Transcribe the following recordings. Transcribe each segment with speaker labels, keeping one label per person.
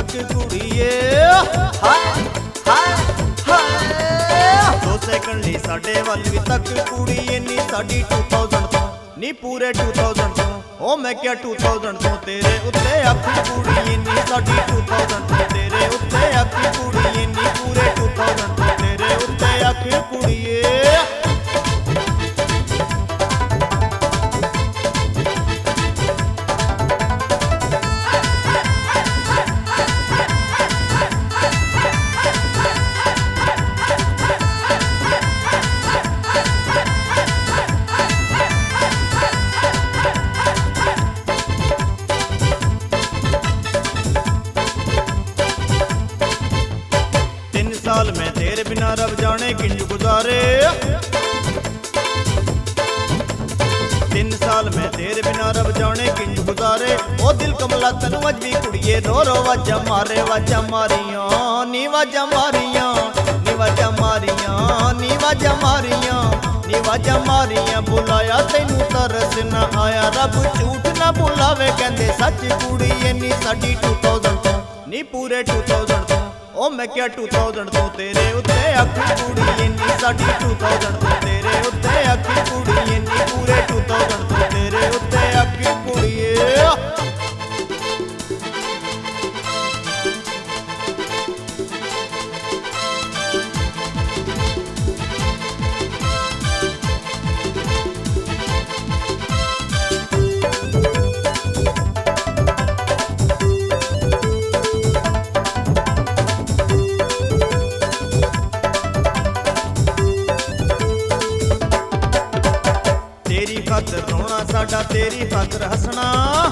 Speaker 1: तक कुड़िए हाय हाय हाय 2 सेकंड ली साडे वल भी तक कुड़िए नी साडी 2000 तो नी पूरे 2000 तो ओ मैं क्या 2000 तो तेरे उत्ते अख कुड़िए नी साडी 2000 तो तेरे उत्ते अख कुड़िए नी पूरे 2000 तो तेरे उत्ते अख कुड़िए। साल में तेरे बिना रब जाने किंज गुजारे 3 साल में तेरे बिना रब जाने किंज गुजारे ओ दिल कमला तन वज भी कुड़िए रो रो वाजा मारे वाजा मारियां नी वाजा मारियां नी वाजा मारियां नी वाजा मारियां नी वाजा मारियां बुलाया तैनू तरस ना आया रब झूठ ना बुलावे कहंदे सच कुड़िए नी साडी 2000 तो नी पूरे 2000 तो ओ मैं क्या 2000 तो तेरे उत्ते अख कुड़िए नी साडी 2000 तो तेरे उत्ते अख कुड़िए नी पूरे 2000 तो तेरे उत्ते अख कुड़िए। तेरी खातर रोना साडा तेरी खातर हसना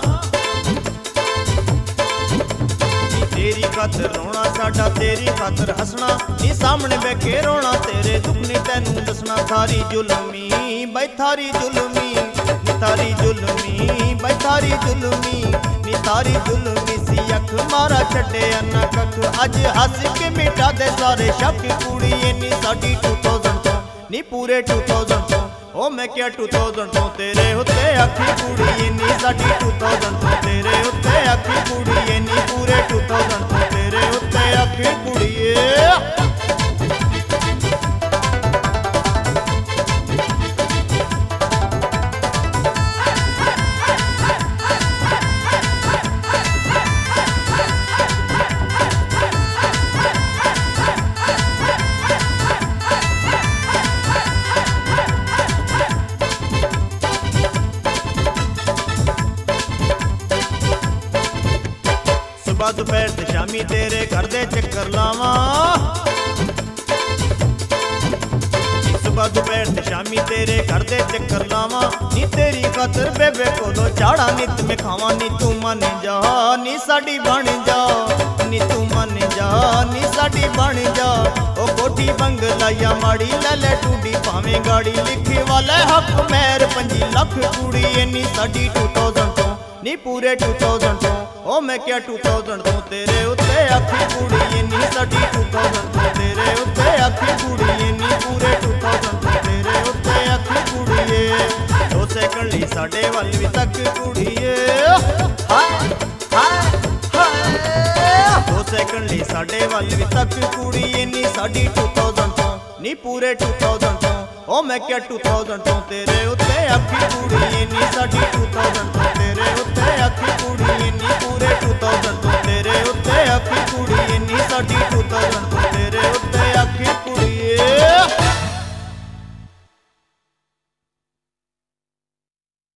Speaker 1: तेरी खातर रोना साडा तेरी खातर हसना नी सामने बैठे रोना तेरे दुख नी तैनू दसना थारी जुलमी भाई थारी जुलमी नी थारी जुलमी भाई थारी जुलमी नी थारी जुलमी सी अख मारा छड्डे अन्ना कख अज हस के मिटा दे सारे शक कुड़िए नी साडी 2000 तो नी पूरे 2000 तो ओ मैं क्या 2000 तो तेरे उत्ते अखी कुड़िए नी साडी 2000 तो तेरे उत्ते अखी कुड़िए नी पूरे 2000 तो तेरे उत्ते अखी कुड़िए। सुबह दोपहर ते शामी तेरे घर दे चक्कर लावां सुबह दोपहर ते शामी तेरे घर दे चक्कर लावां नी तेरी खातर बेबे कोलो चाड़ा नित में खावां नी तू मन जा नी साडी बन जा नी तू मन जा नी साडी बन जा ओ कोठी बंगला या माड़ी ले ले टूडी भावें गाड़ी लिखे वाले हक मेहर 5 लाख कुड़िए नी साडी 2000 तो नी पूरे 2000 तो ओ मैं क्या 2000 तो तेरे उत्ते अखी कुड़िए नी साडी 2000 तो तेरे उत्ते अखी कुड़िए नी पूरे 2000 तो तेरे उत्ते अखी कुड़िए 2 सेकंड ली साडे वल भी तक कुड़िए हाय हाय हाय 2 सेकंड ली साडे वल भी तक कुड़िए नी साडी 2000 तो नी पूरे 2000 तो ओ मैं क्या 2000 तो तेरे उत्ते अखी कुड़िए नी साडी 2000 तो तेरे उत्ते अखी कुड़िए।